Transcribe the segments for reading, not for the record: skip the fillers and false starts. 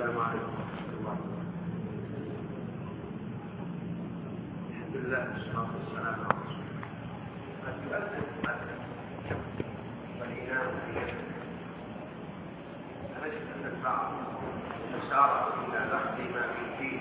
السلام عليكم ورحمة الله. الحمد لله والصلاة والسلام على رسول الله. قد يؤذن والإناء في يده، فنجد أن البعض يسارع إلى أخذ ما فيه،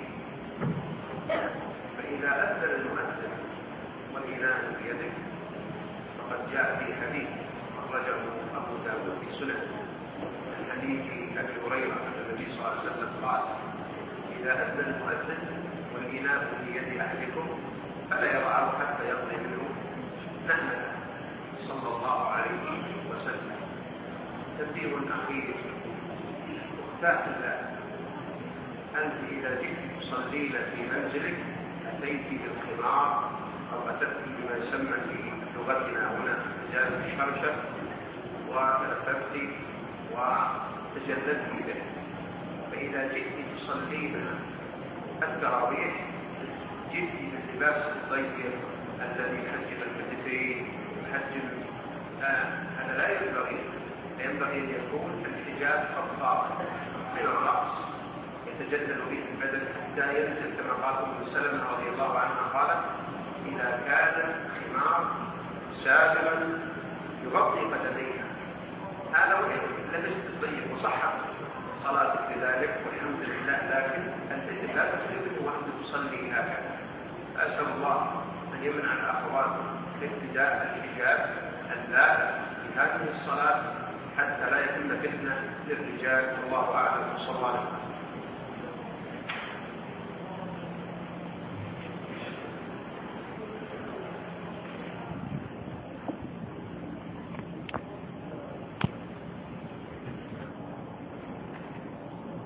فإذا أذن المؤذن والإناء في يده فقد جاء في حديث أخرجه أبو داود في سنن من حديث أبي هريرة أن النبي صلى الله عليه وسلم قال: إذا أذن المؤذن والإناء في يد أحدكم فلا يضعه حتى يقضي منه نهمة، صلى الله عليه وسلم. تنبيه أخير: أختاه الله، أنت إذا جئت تصلين في منزلك أتيت بالخمار أو أتت بما يسمى في لغتنا هنا جانب الشرشف وتلففت وتجلدت به، فإذا جئت تصلين التراويح جئت باللباس الضيق الذي يحجب الكتفين ويحجب، هذا لا ينبغي أن يكون الحجاب خطاطا من الرأس يتجلد به البدن حتى ينزل، كما قال ابن سلمة رضي الله عنها قالت: إذا كان خمار سابغا يغطي قدميها، هذا وإن لبست الضيق وصحت صلاتك بذلك والحمد لله، لكن أنت لا تفعله وأنت تصلي هكذا. أسأل الله أن يمنع الأخوات ابتداء الحجاب اللائق في هذه الصلاة حتى لا يتم فتنة للرجال، والله أعلم. صلى الله عليه وسلم.